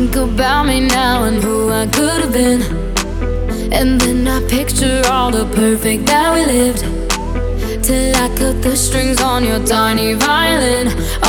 think about me now and who I could have been, and then I picture all the perfect that we lived, till I cut the strings on your tiny violin.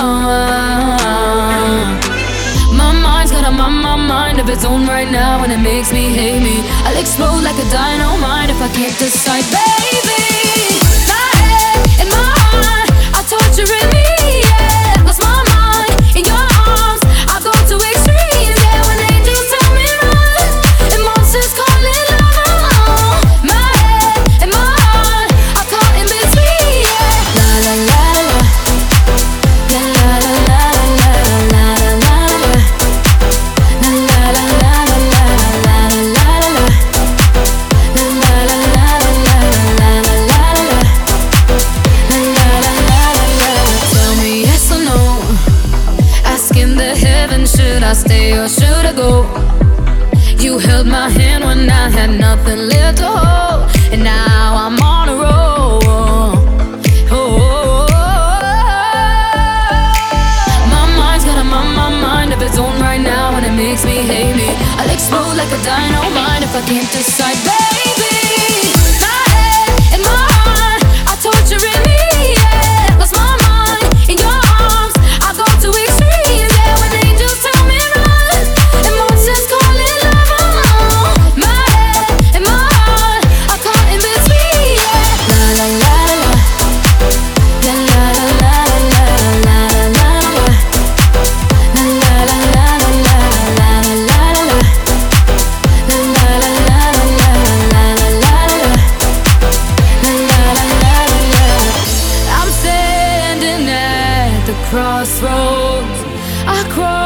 My mind's got my mind of its own right now, and it makes me hate me. I'll explode like a dynamite if I can't decide, baby. My head and my heart are torturing me, yeah. Lost my mind in your arms, I go to extremes, yeah. When angels tell me run and monsters call it love. My head and my heart are caught in between, yeah. La la la la, la la la la la la la la. Should I stay or should I go? You held my hand when I had nothing left to hold, and now I'm on a roll. My mind's got my mind of its own right now, and it makes me hate me. I'll explode like a dynamite if I can't decide, baby. My head and my heart are torturing me, yeah. Lost my mind in your arms, I go to extremes, yeah. When angels tell me run and monsters call it love. My head and my heart are caught in between, yeah. La la la la, la la la la la la la la, la la la la la la la la la, la la la la la la. I'm standing at the crossroads. I cross